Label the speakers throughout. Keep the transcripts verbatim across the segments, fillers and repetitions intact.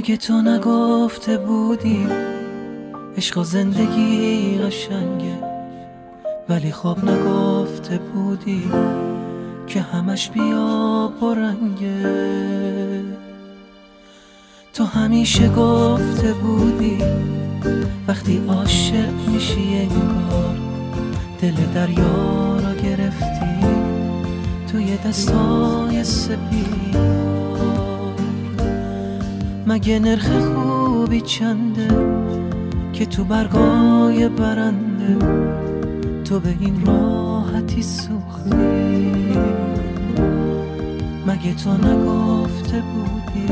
Speaker 1: مگه تو نگفته بودی عشق و زندگی قشنگه، ولی خب نگفته بودی که همش بیا برنگه. تو همیشه گفته بودی وقتی عاشق میشی انگار دل دریا را گرفتی توی دستای سپید. مگه نرخ خوبی چنده که تو برگای برنده تو به این راحتی سوختی؟ مگه تو نگفته بودی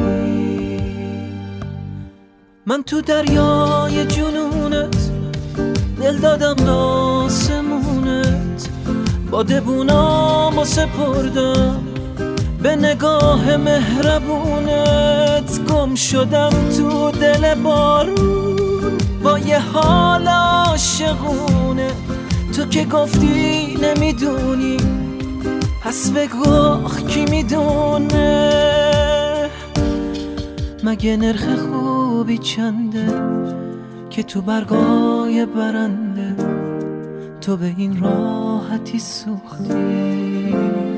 Speaker 1: من تو دریای جنونت دل دادم به آسمونت، بادبونامو سپردم به نگاه مهربونت، گم شدم تو دل بارون با یه حال عاشقونه. تو که گفتی نمیدونی پس بگو آخ کی میدونه. مگه نرخ خوبی چنده که تو برگای برنده تو به این راحتی سوختی؟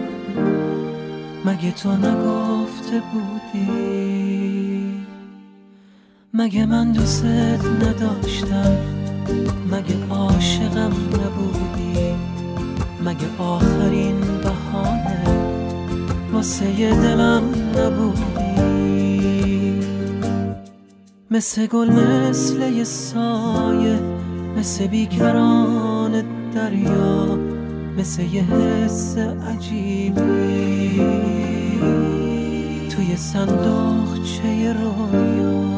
Speaker 1: مگه تو نگفته بودی؟ مگه من دوست نداشتم؟ مگه عاشقم نبودی؟ مگه آخرین بهانه واسه دلم نبودی؟ مثل گل مثل یه سایه، مثل بیکران دریا، مثل یه حس عجیبی توی صندوقچه رویا.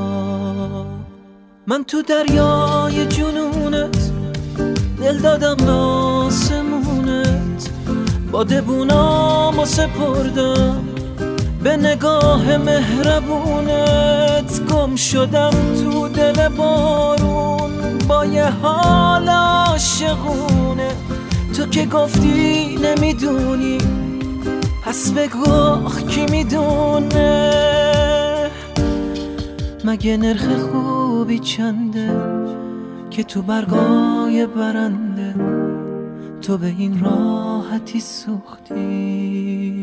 Speaker 1: من تو دریای جنونت دل دادم به آسمونت، بادبونامو سپردم به نگاه مهربونت، گم شدم تو دل بارون با یه حال عاشقونه. تو که گفتی نمیدونی پس بگو آخ کی میدونه. مگه نرخ خوبی چنده که تو برگای برنده تو به این راحتی سوختی؟